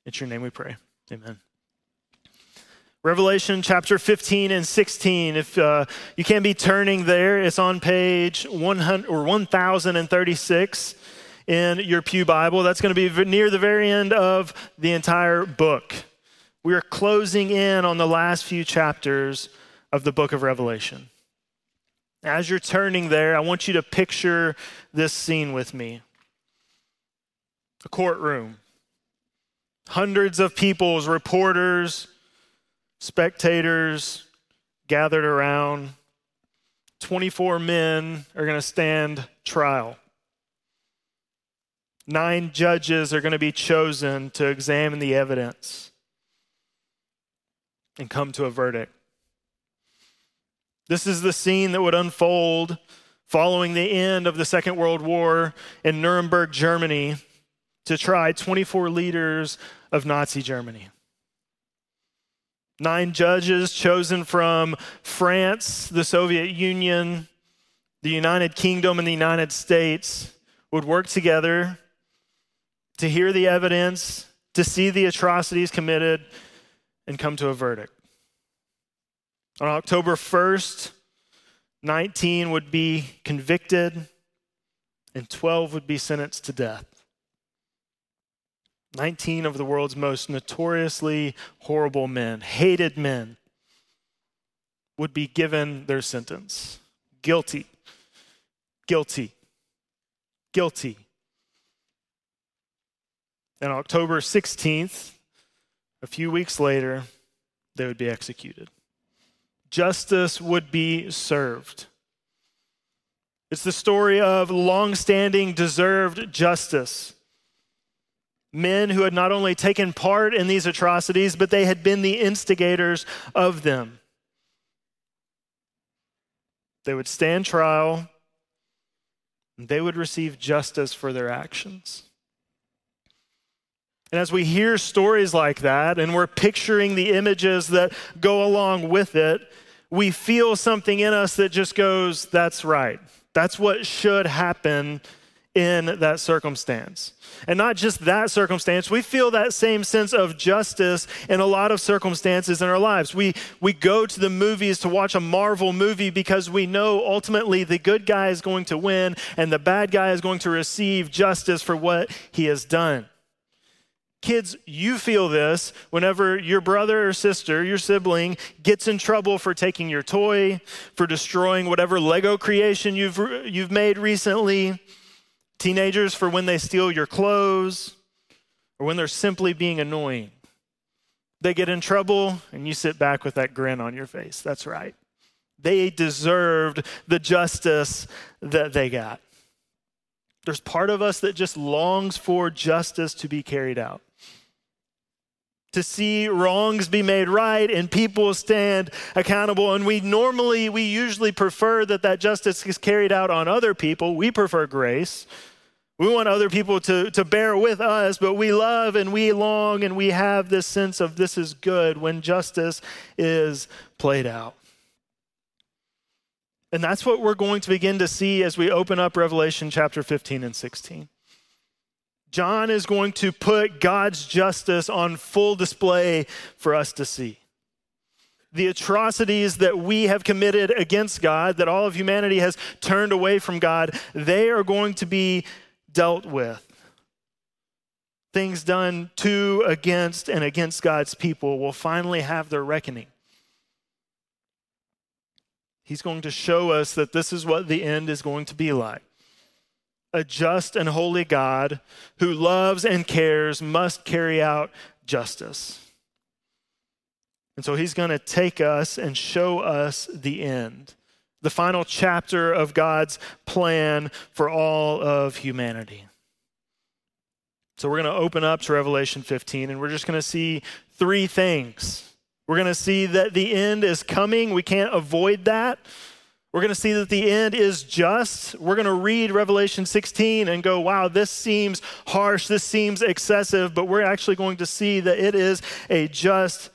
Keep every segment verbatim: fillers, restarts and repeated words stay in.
It's your name we pray. Amen. Revelation chapter fifteen and sixteen. If uh, you can't be turning there, it's on page one hundred or one thousand thirty-six in your Pew Bible. That's going to be near the very end of the entire book. We are closing in on the last few chapters of the book of Revelation. As you're turning there, I want you to picture this scene with me. A courtroom. Hundreds of people, reporters, spectators gathered around. twenty-four men are going to stand trial. Nine judges are going to be chosen to examine the evidence and come to a verdict. This is the scene that would unfold following the end of the Second World War in Nuremberg, Germany, to try twenty-four leaders of Nazi Germany. Nine judges chosen from France, the Soviet Union, the United Kingdom, and the United States would work together to hear the evidence, to see the atrocities committed, and come to a verdict. On October first, nineteen would be convicted, and twelve would be sentenced to death. nineteen of the world's most notoriously horrible men, hated men, would be given their sentence. Guilty, guilty, guilty. And October sixteenth, a few weeks later, they would be executed. Justice would be served. It's the story of long-standing deserved justice. Men who had not only taken part in these atrocities, but they had been the instigators of them. They would stand trial, and they would receive justice for their actions. And as we hear stories like that, and we're picturing the images that go along with it, we feel something in us that just goes, that's right. That's what should happen in that circumstance. And not just that circumstance, we feel that same sense of justice in a lot of circumstances in our lives. We we go to the movies to watch a Marvel movie because we know ultimately the good guy is going to win and the bad guy is going to receive justice for what he has done. Kids, you feel this whenever your brother or sister, your sibling, gets in trouble for taking your toy, for destroying whatever Lego creation you've you've made recently. Teenagers, for when they steal your clothes, or when they're simply being annoying. They get in trouble, and you sit back with that grin on your face. That's right. They deserved the justice that they got. There's part of us that just longs for justice to be carried out. To see wrongs be made right and people stand accountable. And we normally, we usually prefer that that justice is carried out on other people. We prefer grace. We want other people to, to bear with us, but we love and we long and we have this sense of this is good when justice is played out. And that's what we're going to begin to see as we open up Revelation chapter fifteen and sixteen. John is going to put God's justice on full display for us to see. The atrocities that we have committed against God, that all of humanity has turned away from God, they are going to be dealt with. Things done to, against, and against God's people will finally have their reckoning. He's going to show us that this is what the end is going to be like. A just and holy God who loves and cares must carry out justice. And so he's going to take us and show us the end, the final chapter of God's plan for all of humanity. So we're going to open up to Revelation fifteen, and we're just going to see three things. We're going to see that the end is coming. We can't avoid that. We're going to see that the end is just. We're going to read Revelation sixteen and go, wow, this seems harsh, this seems excessive, but we're actually going to see that it is a just,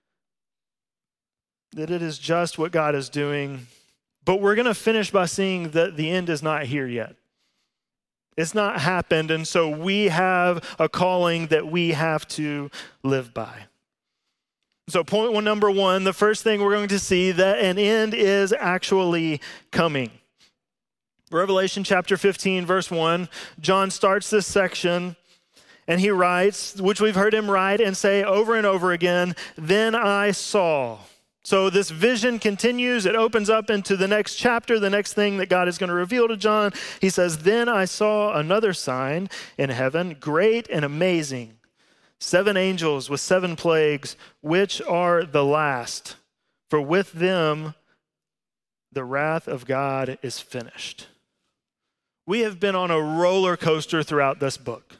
that it is just what God is doing. But we're going to finish by seeing that the end is not here yet. It's not happened, and so we have a calling that we have to live by. So point one, number one, the first thing we're going to see, that an end is actually coming. Revelation chapter fifteen, verse one, John starts this section and he writes, which we've heard him write and say over and over again, then I saw. So this vision continues. It opens up into the next chapter, the next thing that God is going to reveal to John. He says, then I saw another sign in heaven, great and amazing. Seven angels with seven plagues, which are the last. For with them, the wrath of God is finished. We have been on a roller coaster throughout this book.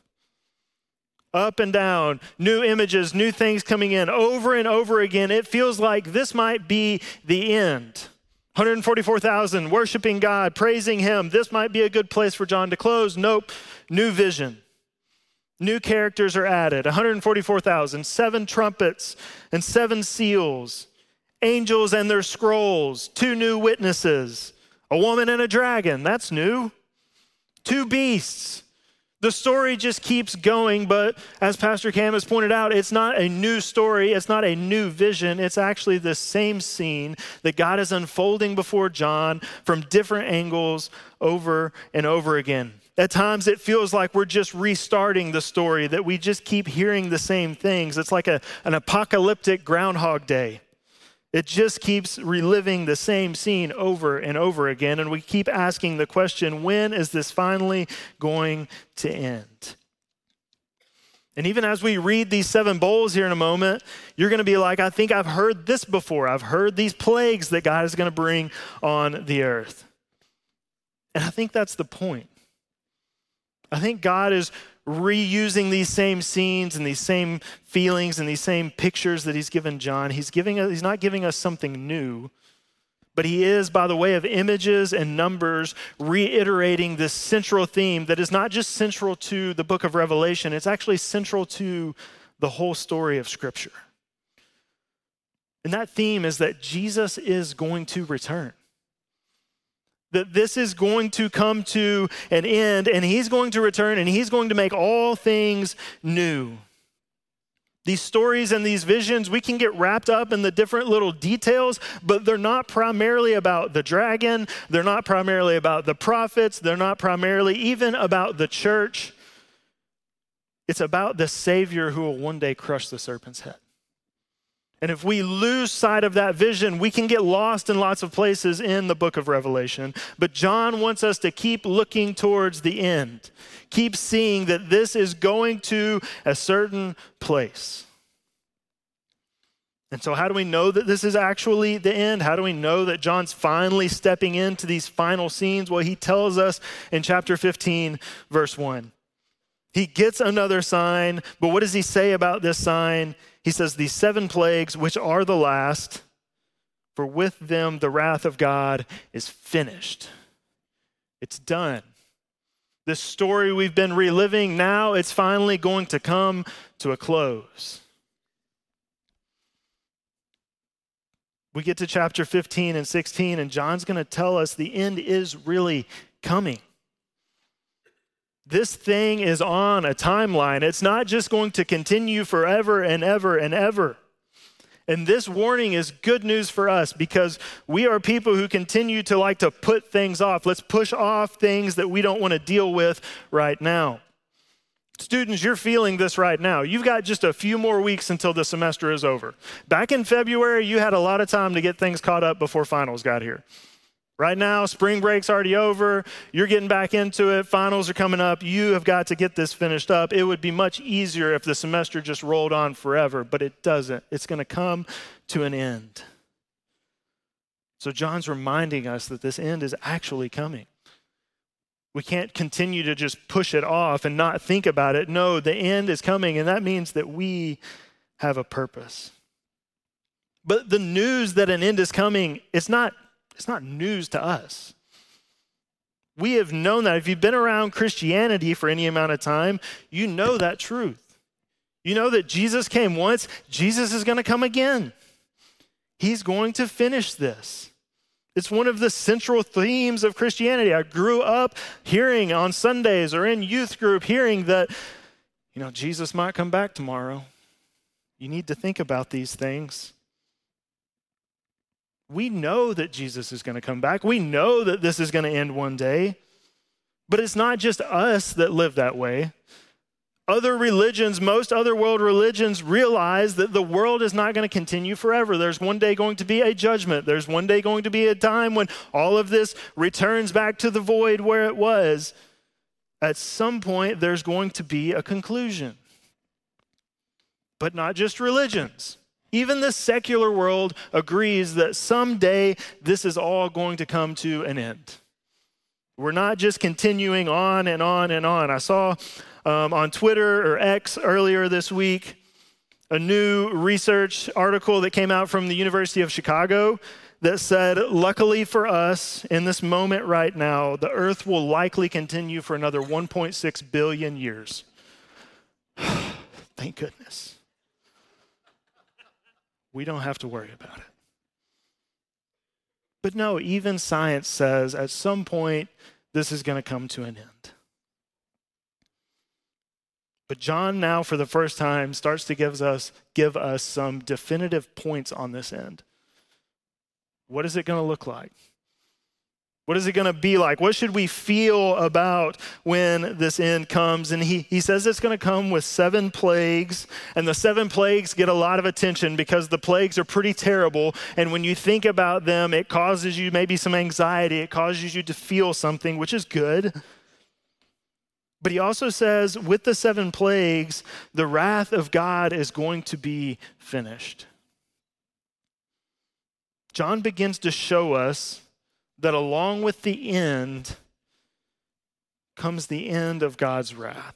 Up and down, new images, new things coming in over and over again. It feels like this might be the end. one hundred forty-four thousand worshiping God, praising him. This might be a good place for John to close. Nope, new vision. New characters are added, one hundred forty-four thousand, seven trumpets and seven seals, angels and their scrolls, two new witnesses, a woman and a dragon, that's new, two beasts. The story just keeps going, but as Pastor Cam has pointed out, it's not a new story. It's not a new vision. It's actually the same scene that God is unfolding before John from different angles over and over again. At times it feels like we're just restarting the story, that we just keep hearing the same things. It's like a, an apocalyptic Groundhog Day. It just keeps reliving the same scene over and over again. And we keep asking the question, when is this finally going to end? And even as we read these seven bowls here in a moment, you're going to be like, I think I've heard this before. I've heard these plagues that God is going to bring on the earth. And I think that's the point. I think God is reusing these same scenes and these same feelings and these same pictures that he's given John. He's giving us, he's not giving us something new, but he is, by the way of images and numbers, reiterating this central theme that is not just central to the book of Revelation, it's actually central to the whole story of Scripture. And that theme is that Jesus is going to return. That this is going to come to an end, and he's going to return, and he's going to make all things new. These stories and these visions, we can get wrapped up in the different little details, but they're not primarily about the dragon. They're not primarily about the prophets. They're not primarily even about the church. It's about the Savior who will one day crush the serpent's head. And if we lose sight of that vision, we can get lost in lots of places in the book of Revelation. But John wants us to keep looking towards the end. Keep seeing that this is going to a certain place. And so how do we know that this is actually the end? How do we know that John's finally stepping into these final scenes? Well, he tells us in chapter fifteen, verse one. He gets another sign, but what does he say about this sign? He says, these seven plagues, which are the last, for with them the wrath of God is finished. It's done. This story we've been reliving, now it's finally going to come to a close. We get to chapter fifteen and sixteen, and John's going to tell us the end is really coming. This thing is on a timeline. It's not just going to continue forever and ever and ever. And this warning is good news for us because we are people who continue to like to put things off. Let's push off things that we don't want to deal with right now. Students, you're feeling this right now. You've got just a few more weeks until the semester is over. Back in February, you had a lot of time to get things caught up before finals got here. Right now, spring break's already over. You're getting back into it. Finals are coming up. You have got to get this finished up. It would be much easier if the semester just rolled on forever, but it doesn't. It's going to come to an end. So John's reminding us that this end is actually coming. We can't continue to just push it off and not think about it. No, the end is coming, and that means that we have a purpose. But the news that an end is coming, it's not It's not news to us. We have known that. If you've been around Christianity for any amount of time, you know that truth. You know that Jesus came once. Jesus is going to come again. He's going to finish this. It's one of the central themes of Christianity. I grew up hearing on Sundays or in youth group hearing that, you know, Jesus might come back tomorrow. You need to think about these things. We know that Jesus is going to come back. We know that this is going to end one day. But it's not just us that live that way. Other religions, most other world religions realize that the world is not going to continue forever. There's one day going to be a judgment. There's one day going to be a time when all of this returns back to the void where it was. At some point, there's going to be a conclusion. But not just religions. Even the secular world agrees that someday this is all going to come to an end. We're not just continuing on and on and on. I saw um, on Twitter or X earlier this week a new research article that came out from the University of Chicago that said, luckily for us, in this moment right now, the earth will likely continue for another one point six billion years. Thank goodness. We don't have to worry about it. But no, even science says at some point this is going to come to an end. But John now for the first time starts to give us, give us some definitive points on this end. What is it going to look like? What is it going to be like? What should we feel about when this end comes? And he, he says it's going to come with seven plagues. And the seven plagues get a lot of attention because the plagues are pretty terrible. And when you think about them, it causes you maybe some anxiety. It causes you to feel something, which is good. But he also says with the seven plagues, the wrath of God is going to be finished. John begins to show us that along with the end comes the end of God's wrath.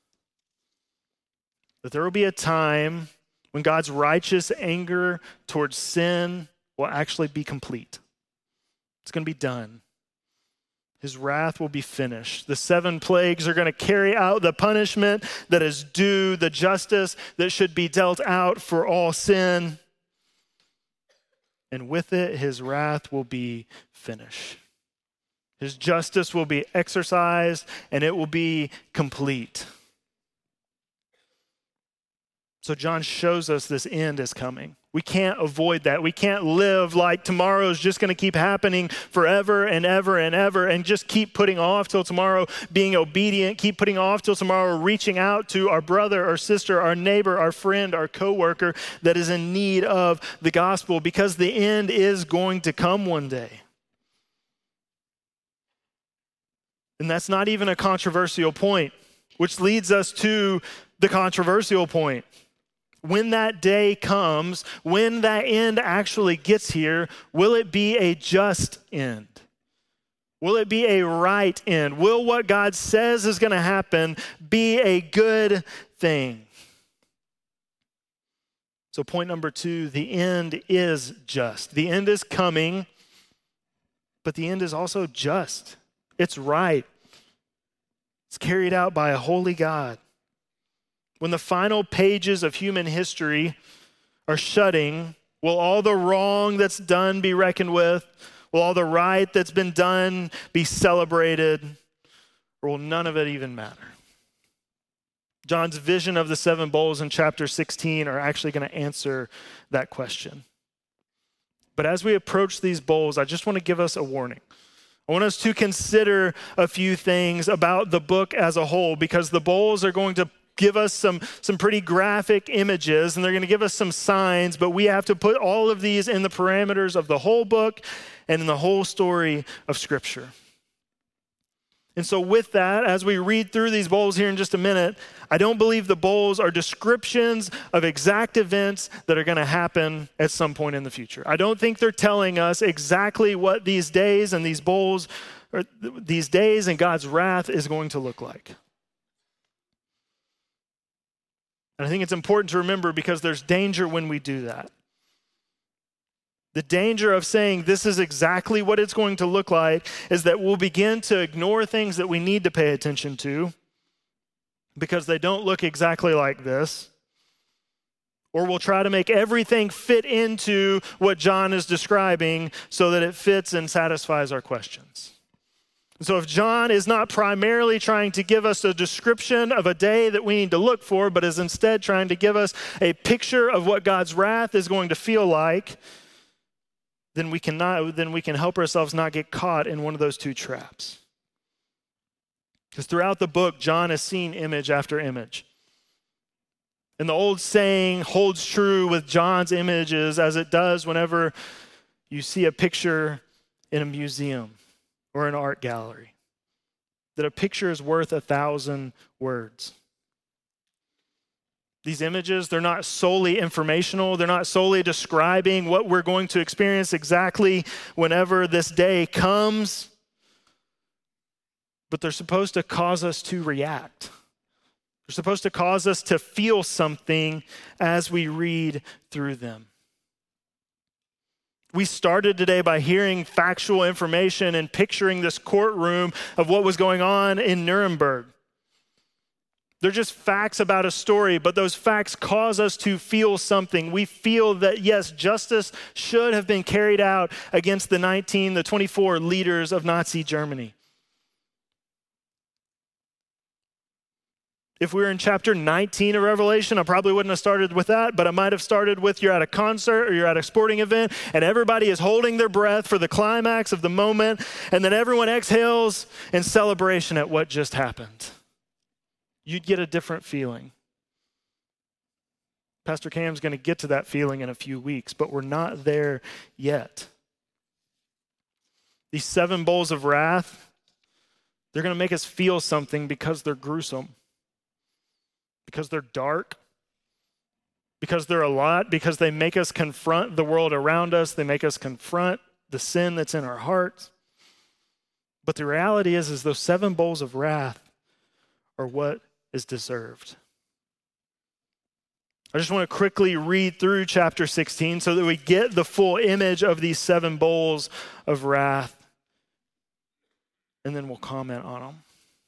That there will be a time when God's righteous anger towards sin will actually be complete. It's going to be done. His wrath will be finished. The seven plagues are going to carry out the punishment that is due, the justice that should be dealt out for all sin. And with it, his wrath will be finished. His justice will be exercised, and it will be complete. So John shows us this end is coming. We can't avoid that. We can't live like tomorrow's just going to keep happening forever and ever and ever and just keep putting off till tomorrow being obedient, keep putting off till tomorrow reaching out to our brother or sister, our neighbor, our friend, our coworker that is in need of the gospel, because the end is going to come one day. And that's not even a controversial point, which leads us to the controversial point. When that day comes, when that end actually gets here, will it be a just end? Will it be a right end? Will what God says is going to happen be a good thing? So point number two, the end is just. The end is coming, but the end is also just. It's right. It's carried out by a holy God. When the final pages of human history are shutting, will all the wrong that's done be reckoned with? Will all the right that's been done be celebrated? Or will none of it even matter? John's vision of the seven bowls in chapter sixteen are actually going to answer that question. But as we approach these bowls, I just want to give us a warning. I want us to consider a few things about the book as a whole, because the bowls are going to give us some, some pretty graphic images, and they're going to give us some signs, but we have to put all of these in the parameters of the whole book and in the whole story of Scripture. And so with that, as we read through these bowls here in just a minute, I don't believe the bowls are descriptions of exact events that are going to happen at some point in the future. I don't think they're telling us exactly what these days and these bowls, or these days and God's wrath is going to look like. And I think it's important to remember, because there's danger when we do that. The danger of saying this is exactly what it's going to look like is that we'll begin to ignore things that we need to pay attention to because they don't look exactly like this. Or we'll try to make everything fit into what John is describing so that it fits and satisfies our questions. So if John is not primarily trying to give us a description of a day that we need to look for, but is instead trying to give us a picture of what God's wrath is going to feel like, then we cannot, then we can help ourselves not get caught in one of those two traps. Because throughout the book, John has seen image after image. And the old saying holds true with John's images as it does whenever you see a picture in a museum or an art gallery, that a picture is worth a thousand words. These images, they're not solely informational. They're not solely describing what we're going to experience exactly whenever this day comes, but they're supposed to cause us to react. They're supposed to cause us to feel something as we read through them. We started today by hearing factual information and picturing this courtroom of what was going on in Nuremberg. They're just facts about a story, but those facts cause us to feel something. We feel that, yes, justice should have been carried out against the nineteen, the twenty-four leaders of Nazi Germany. If we were in chapter nineteen of Revelation, I probably wouldn't have started with that, but I might have started with you're at a concert or you're at a sporting event and everybody is holding their breath for the climax of the moment, and then everyone exhales in celebration at what just happened. You'd get a different feeling. Pastor Cam's going to get to that feeling in a few weeks, but we're not there yet. These seven bowls of wrath, they're going to make us feel something because they're gruesome. Because they're dark, because they're a lot, because they make us confront the world around us, they make us confront the sin that's in our hearts. But the reality is, is those seven bowls of wrath are what is deserved. I just want to quickly read through chapter sixteen so that we get the full image of these seven bowls of wrath, and then we'll comment on them.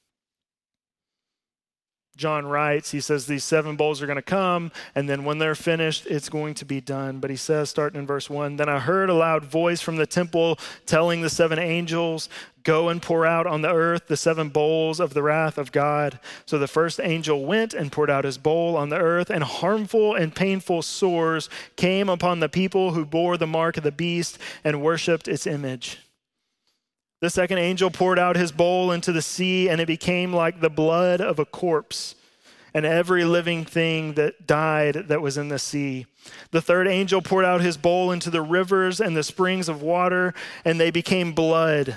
John writes, he says, these seven bowls are going to come, and then when they're finished, it's going to be done. But he says, starting in verse one, then I heard a loud voice from the temple telling the seven angels, go and pour out on the earth the seven bowls of the wrath of God. So the first angel went and poured out his bowl on the earth, and harmful and painful sores came upon the people who bore the mark of the beast and worshiped its image. The second angel poured out his bowl into the sea, and it became like the blood of a corpse, and every living thing that died that was in the sea. The third angel poured out his bowl into the rivers and the springs of water, and they became blood.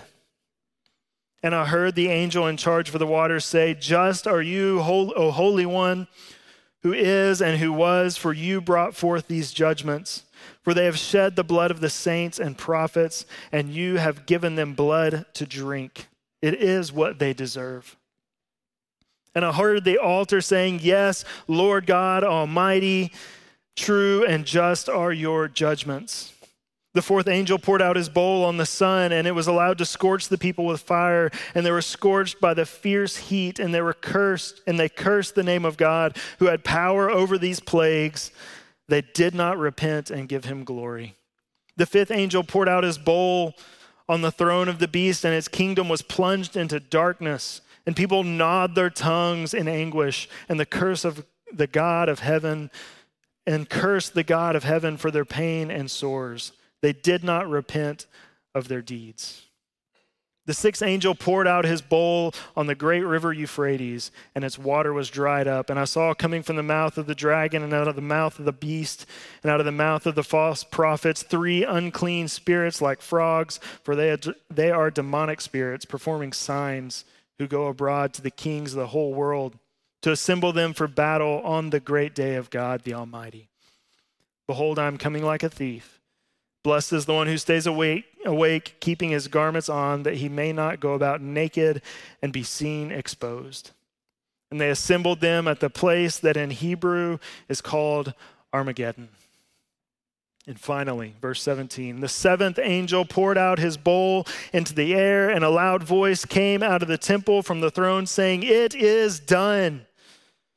And I heard the angel in charge for the waters say, just are you, O Holy One, who is and who was, for you brought forth these judgments. For they have shed the blood of the saints and prophets, and you have given them blood to drink. It is what they deserve. And I heard the altar saying, yes, Lord God Almighty, true and just are your judgments. The fourth angel poured out his bowl on the sun, and it was allowed to scorch the people with fire, and they were scorched by the fierce heat, and they were cursed, and they cursed the name of God, who had power over these plagues. They did not repent and give him glory. The fifth angel poured out his bowl on the throne of the beast, and its kingdom was plunged into darkness, and people gnawed their tongues in anguish, and the curse of the God of heaven, and cursed the God of heaven for their pain and sores. They did not repent of their deeds. The sixth angel poured out his bowl on the great river Euphrates, and its water was dried up. And I saw coming from the mouth of the dragon, and out of the mouth of the beast, and out of the mouth of the false prophets, three unclean spirits like frogs, for they are, they are demonic spirits, performing signs, who go abroad to the kings of the whole world, to assemble them for battle on the great day of God the Almighty. Behold, I am coming like a thief. Blessed is the one who stays awake, awake, keeping his garments on, that he may not go about naked and be seen exposed. And they assembled them at the place that in Hebrew is called Armageddon. And finally, verse seventeen, the seventh angel poured out his bowl into the air, and a loud voice came out of the temple from the throne saying, it is done.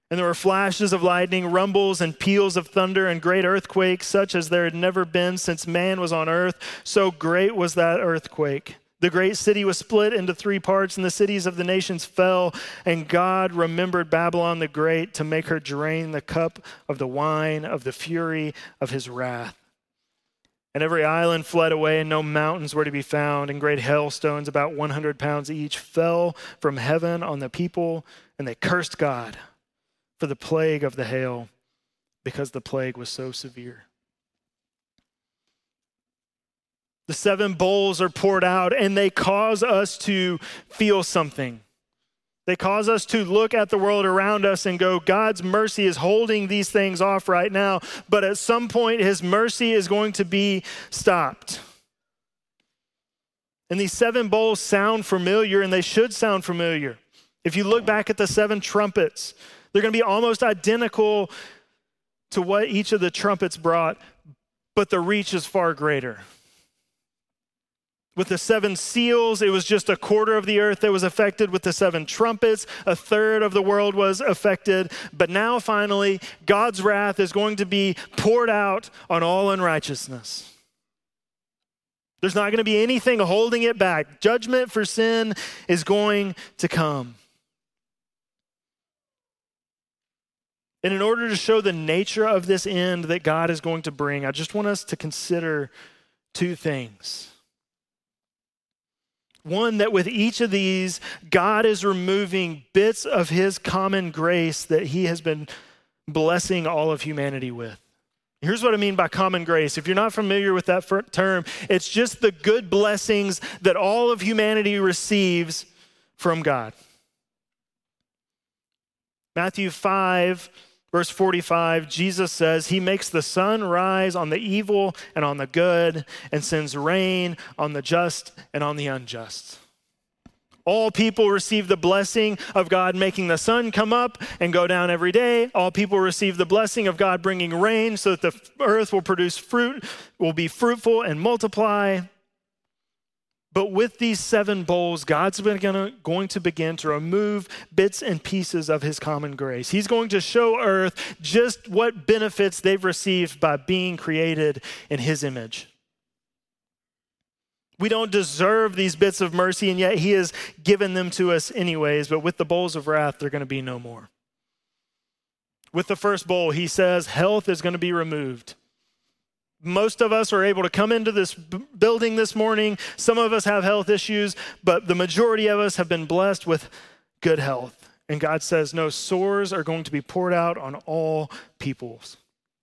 And there were flashes of lightning, rumbles and peals of thunder, and great earthquakes, such as there had never been since man was on earth. So great was that earthquake. The great city was split into three parts, and the cities of the nations fell. And God remembered Babylon the Great to make her drain the cup of the wine of the fury of his wrath. And every island fled away, and no mountains were to be found. And great hailstones, about one hundred pounds each, fell from heaven on the people, and they cursed God for the plague of the hail, because the plague was so severe. The seven bowls are poured out, and they cause us to feel something. They cause us to look at the world around us and go, God's mercy is holding these things off right now, but at some point his mercy is going to be stopped. And these seven bowls sound familiar, and they should sound familiar. If you look back at the seven trumpets, they're going to be almost identical to what each of the trumpets brought, but the reach is far greater. With the seven seals, it was just a quarter of the earth that was affected. With the seven trumpets, a third of the world was affected. But now, finally, God's wrath is going to be poured out on all unrighteousness. There's not going to be anything holding it back. Judgment for sin is going to come. And in order to show the nature of this end that God is going to bring, I just want us to consider two things. One, that with each of these, God is removing bits of his common grace that he has been blessing all of humanity with. Here's what I mean by common grace. If you're not familiar with that term, it's just the good blessings that all of humanity receives from God. Matthew five, verse forty-five, Jesus says, he makes the sun rise on the evil and on the good, and sends rain on the just and on the unjust. All people receive the blessing of God making the sun come up and go down every day. All people receive the blessing of God bringing rain so that the earth will produce fruit, will be fruitful and multiply. But with these seven bowls, God's been gonna, going to begin to remove bits and pieces of his common grace. He's going to show earth just what benefits they've received by being created in his image. We don't deserve these bits of mercy, and yet he has given them to us anyways. But with the bowls of wrath, they're going to be no more. With the first bowl, he says health is going to be removed. Most of us are able to come into this b- building this morning. Some of us have health issues, but the majority of us have been blessed with good health. And God says, no, sores are going to be poured out on all peoples.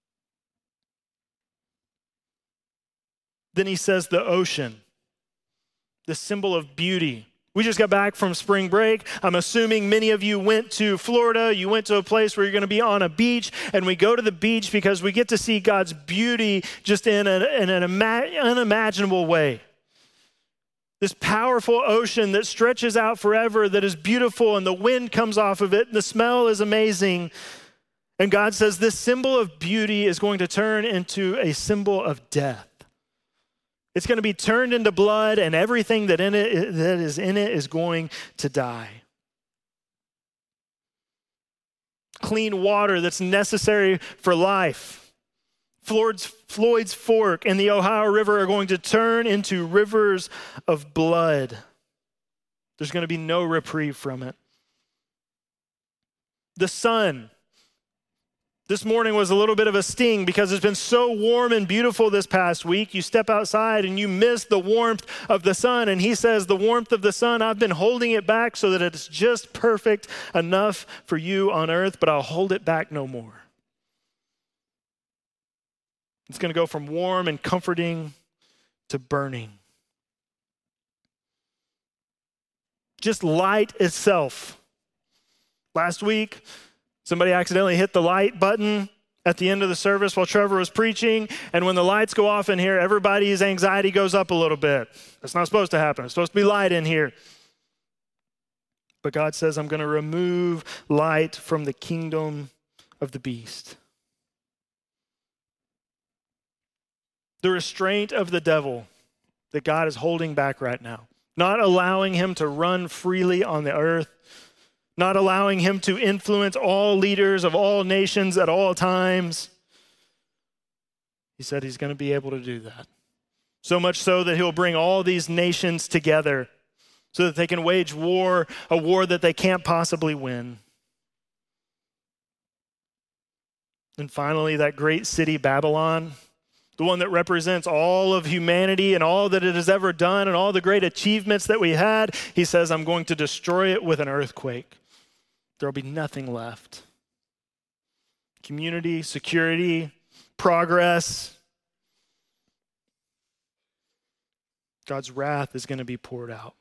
Then he says the ocean, the symbol of beauty. We just got back from spring break. I'm assuming many of you went to Florida. You went to a place where you're going to be on a beach, and we go to the beach because we get to see God's beauty just in, a, in an ima- unimaginable way. This powerful ocean that stretches out forever, that is beautiful, and the wind comes off of it, and the smell is amazing. And God says this symbol of beauty is going to turn into a symbol of death. It's going to be turned into blood, and everything that in it that is in it is going to die. Clean water that's necessary for life. Floyd's, Floyd's Fork and the Ohio River are going to turn into rivers of blood. There's going to be no reprieve from it. The sun. This morning was a little bit of a sting because it's been so warm and beautiful this past week. You step outside and you miss the warmth of the sun. And he says, the warmth of the sun, I've been holding it back so that it's just perfect enough for you on earth, but I'll hold it back no more. It's going to go from warm and comforting to burning. Just light itself. Last week, somebody accidentally hit the light button at the end of the service while Trevor was preaching. And when the lights go off in here, everybody's anxiety goes up a little bit. That's not supposed to happen. It's supposed to be light in here. But God says, I'm going to remove light from the kingdom of the beast. The restraint of the devil that God is holding back right now, not allowing him to run freely on the earth, not allowing him to influence all leaders of all nations at all times. He said he's going to be able to do that. So much so that he'll bring all these nations together so that they can wage war, a war that they can't possibly win. And finally, that great city, Babylon, the one that represents all of humanity and all that it has ever done and all the great achievements that we had, he says, I'm going to destroy it with an earthquake. There will be nothing left. Community, security, progress. God's wrath is going to be poured out.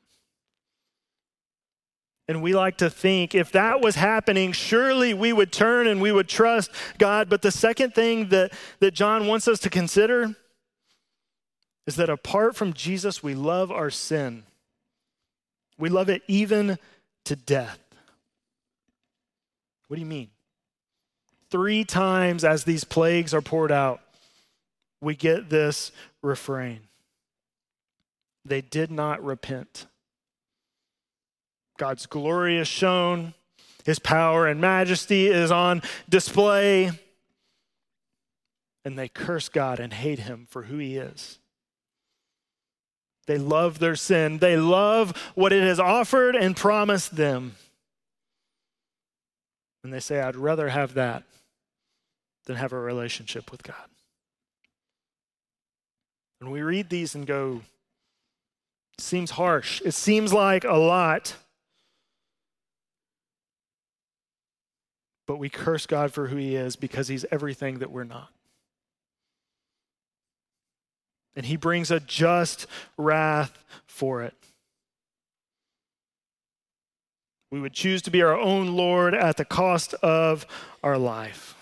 And we like to think if that was happening, surely we would turn and we would trust God. But the second thing that, that John wants us to consider is that apart from Jesus, we love our sin. We love it even to death. What do you mean? Three times as these plagues are poured out, we get this refrain. They did not repent. God's glory is shown. His power and majesty is on display. And they curse God and hate him for who he is. They love their sin. They love what it has offered and promised them. And they say, I'd rather have that than have a relationship with God. And we read these and go, it seems harsh. It seems like a lot. But we curse God for who he is because he's everything that we're not. And he brings a just wrath for it. We would choose to be our own Lord at the cost of our life.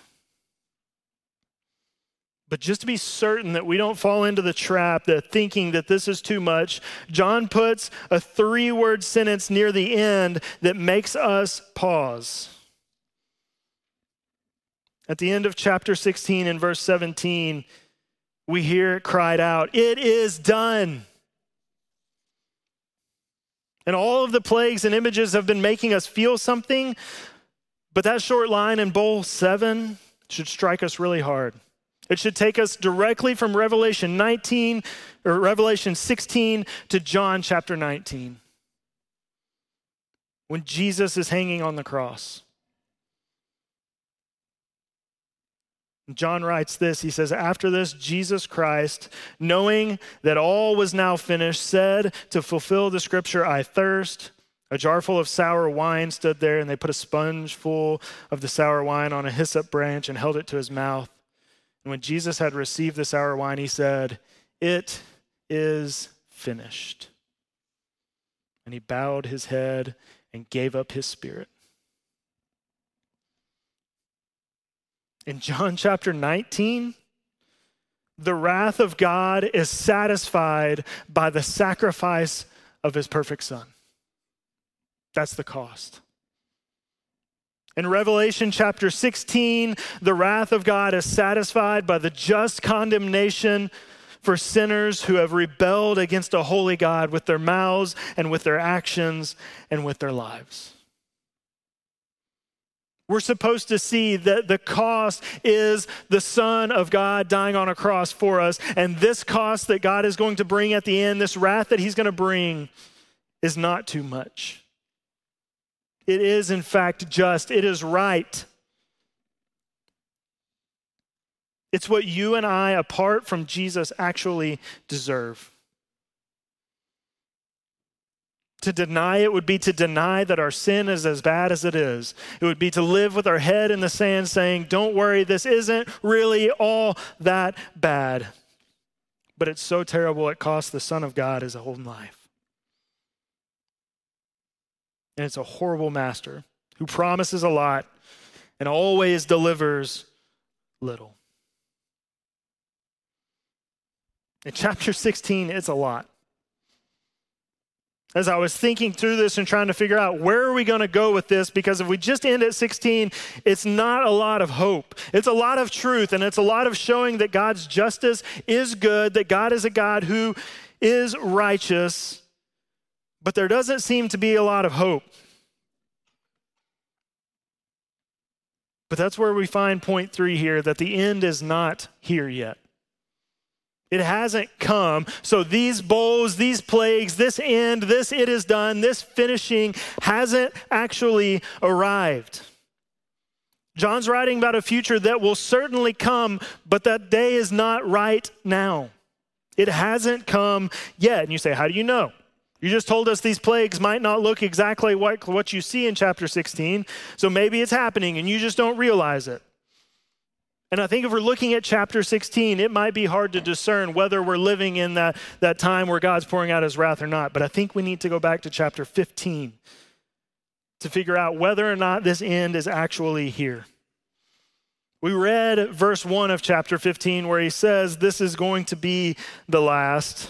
But just to be certain that we don't fall into the trap that thinking that this is too much, John puts a three-word sentence near the end that makes us pause. At the end of chapter sixteen and verse seventeen, we hear it cried out, it is done. And all of the plagues and images have been making us feel something, but that short line in bowl seven should strike us really hard. It should take us directly from Revelation nineteen or Revelation sixteen to John chapter nineteen. When Jesus is hanging on the cross. John writes this, he says, after this, Jesus Christ, knowing that all was now finished, said to fulfill the scripture, I thirst. A jar full of sour wine stood there, and they put a sponge full of the sour wine on a hyssop branch and held it to his mouth. And when Jesus had received the sour wine, he said, it is finished. And he bowed his head and gave up his spirit. In John chapter nineteen, the wrath of God is satisfied by the sacrifice of his perfect son. That's the cost. In Revelation chapter sixteen, the wrath of God is satisfied by the just condemnation for sinners who have rebelled against a holy God with their mouths and with their actions and with their lives. We're supposed to see that the cost is the Son of God dying on a cross for us. And this cost that God is going to bring at the end, this wrath that he's going to bring, is not too much. It is, in fact, just. It is right. It's what you and I, apart from Jesus, actually deserve. To deny it would be to deny that our sin is as bad as it is. It would be to live with our head in the sand saying, don't worry, this isn't really all that bad. But it's so terrible it costs the Son of God his whole life. And it's a horrible master who promises a lot and always delivers little. In chapter sixteen, it's a lot. As I was thinking through this and trying to figure out where are we going to go with this, because if we just end at sixteen, it's not a lot of hope. It's a lot of truth, and it's a lot of showing that God's justice is good, that God is a God who is righteous, but there doesn't seem to be a lot of hope. But that's where we find point three here, that the end is not here yet. It hasn't come. So these bowls, these plagues, this end, this it is done, this finishing hasn't actually arrived. John's writing about a future that will certainly come, but that day is not right now. It hasn't come yet. And you say, how do you know? You just told us these plagues might not look exactly like what you see in chapter sixteen, so maybe it's happening and you just don't realize it. And I think if we're looking at chapter sixteen, it might be hard to discern whether we're living in that, that time where God's pouring out his wrath or not. But I think we need to go back to chapter fifteen to figure out whether or not this end is actually here. We read verse one of chapter fifteen where he says this is going to be the last.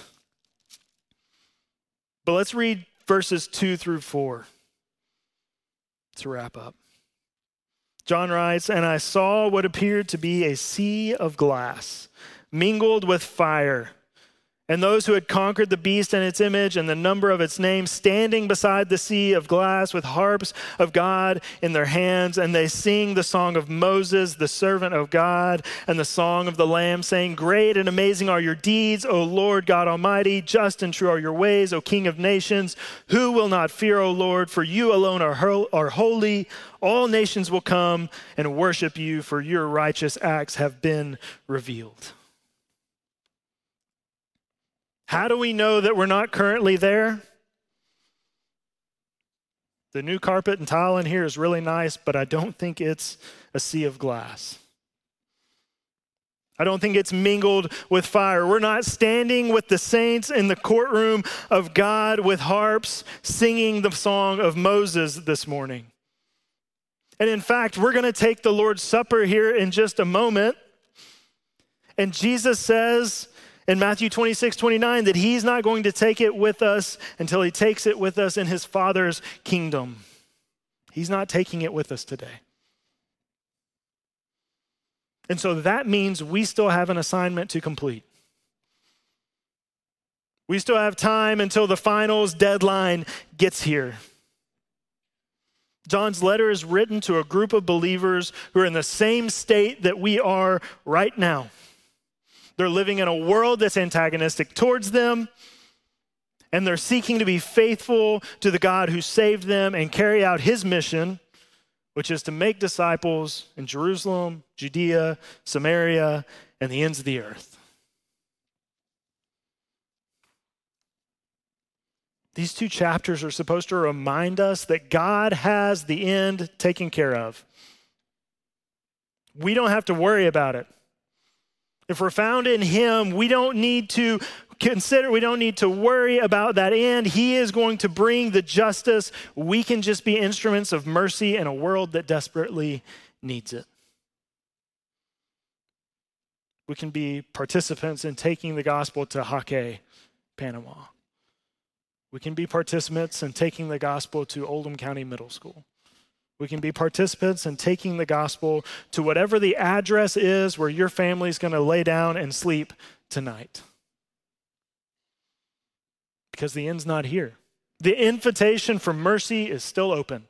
But let's read verses two through four to wrap up. John writes, "And I saw what appeared to be a sea of glass, mingled with fire, and those who had conquered the beast and its image and the number of its name standing beside the sea of glass with harps of God in their hands. And they sing the song of Moses, the servant of God, and the song of the Lamb, saying, 'Great and amazing are your deeds, O Lord God Almighty. Just and true are your ways, O King of nations. Who will not fear, O Lord? For you alone are, ho- are holy. All nations will come and worship you, for your righteous acts have been revealed.'" How do we know that we're not currently there? The new carpet and tile in here is really nice, but I don't think it's a sea of glass. I don't think it's mingled with fire. We're not standing with the saints in the courtroom of God with harps singing the song of Moses this morning. And in fact, we're going to take the Lord's Supper here in just a moment. And Jesus says in Matthew twenty-six, twenty-nine, that he's not going to take it with us until he takes it with us in his Father's kingdom. He's not taking it with us today. And so that means we still have an assignment to complete. We still have time until the finals deadline gets here. John's letter is written to a group of believers who are in the same state that we are right now. They're living in a world that's antagonistic towards them, and they're seeking to be faithful to the God who saved them and carry out his mission, which is to make disciples in Jerusalem, Judea, Samaria, and the ends of the earth. These two chapters are supposed to remind us that God has the end taken care of. We don't have to worry about it. If we're found in him, we don't need to consider, we don't need to worry about that end. He is going to bring the justice. We can just be instruments of mercy in a world that desperately needs it. We can be participants in taking the gospel to Jaque, Panama. We can be participants in taking the gospel to Oldham County Middle School. We can be participants in taking the gospel to whatever the address is where your family's going to lay down and sleep tonight. Because the end's not here. The invitation for mercy is still open.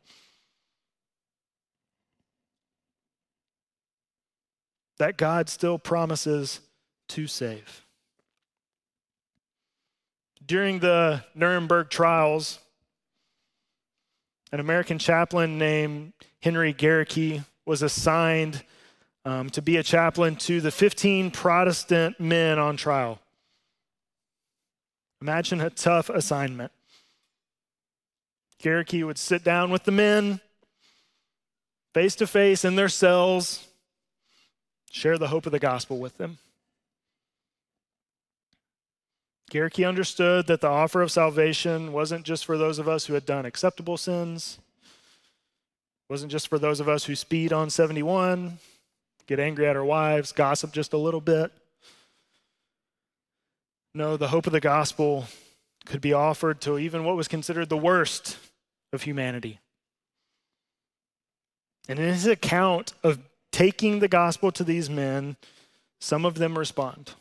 That God still promises to save. During the Nuremberg trials, an American chaplain named Henry Garricky was assigned um, to be a chaplain to the fifteen Protestant men on trial. Imagine a tough assignment. Garricky would sit down with the men, face to face in their cells, share the hope of the gospel with them. Garricky understood that the offer of salvation wasn't just for those of us who had done acceptable sins, wasn't just for those of us who speed on seventy-one, get angry at our wives, gossip just a little bit. No, the hope of the gospel could be offered to even what was considered the worst of humanity. And in his account of taking the gospel to these men, some of them respond.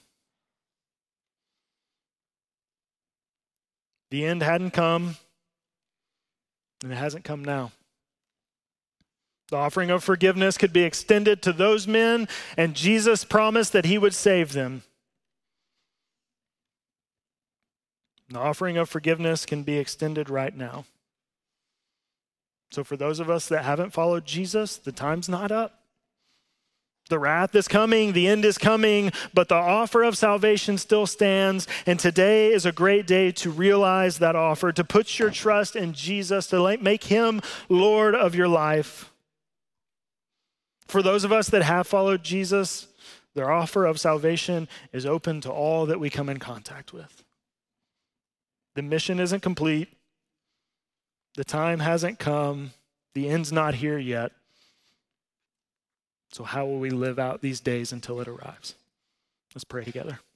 The end hadn't come, and it hasn't come now. The offering of forgiveness could be extended to those men, and Jesus promised that he would save them. The offering of forgiveness can be extended right now. So for those of us that haven't followed Jesus, the time's not up. The wrath is coming, the end is coming, but the offer of salvation still stands. And today is a great day to realize that offer, to put your trust in Jesus, to make him Lord of your life. For those of us that have followed Jesus, their offer of salvation is open to all that we come in contact with. The mission isn't complete. The time hasn't come. The end's not here yet. So how will we live out these days until it arrives? Let's pray together.